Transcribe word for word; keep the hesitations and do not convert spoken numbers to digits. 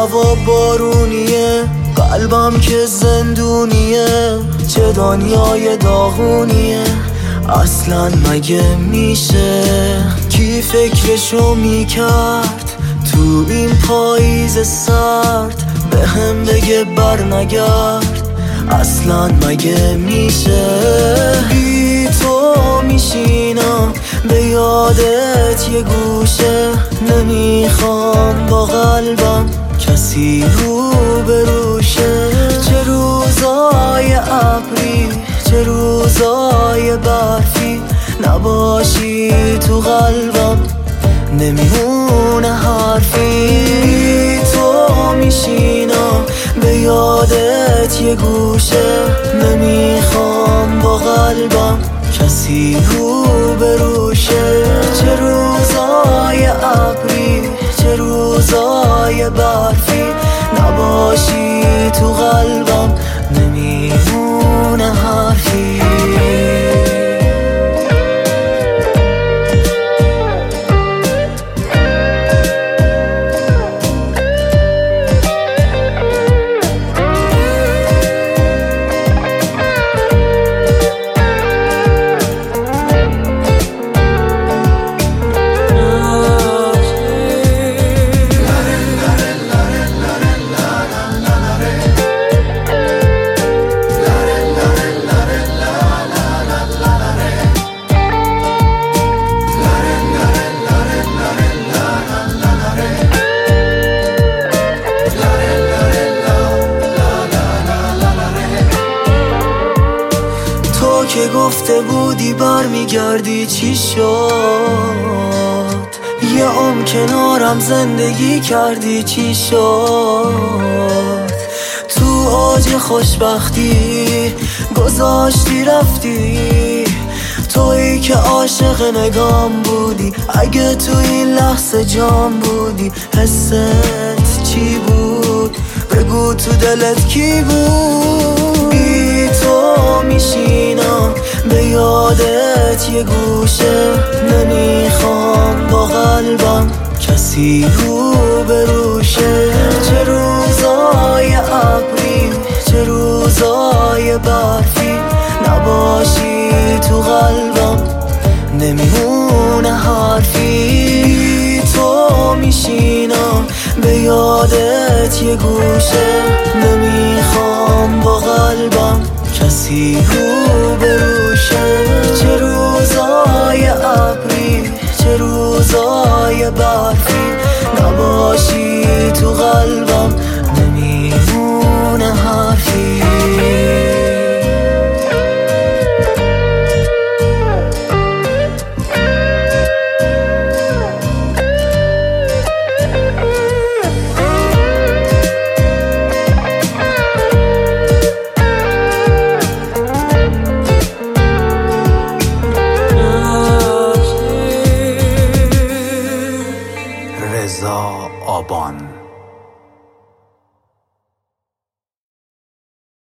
هوا بارونیه، قلبم که زندونیه، چه دنیای داغونیه. اصلا مگه میشه کی فکرشو میکرد تو این پاییز سرد به هم بگه بر نگرد؟ اصلا مگه میشه بی تو میشینم به یادت یه گوشه، نمیخوام با قلبم کسی رو بروشه. چه روزای ابری، چه روزای برفی، نباشی تو قلبم نمیمونه حرفی. تو میشینم به یادت یه گوشه، نمیخوام با قلبم کسی رو بروشه. چه روزای ابری، چه روزای برفی، نباشی تو قلبم نمیمونه حرفی. که گفته بودی برمیگردی چی شد؟ یه عمر کنارم زندگی کردی چی شد؟ تو اوج خوشبختی گذاشتی رفتی، تویی که عاشق نگام بودی. اگه تو این لحظه جام بودی حست چی بود؟ بگو تو دلت کی بود؟ بی تو میشینم به یادت یه گوشه، نمیخوام با قلبم کسی رو بروشه. چه روزای ابری، چه روزای برفی، نباشی تو قلبم نمیمونه حرفی. تو میشینم به یادت یه گوشه، نمیخوام با قلبم کسی رو بروشه. چه روزای ابری، چه روزای برفی، نباشی تو قلبم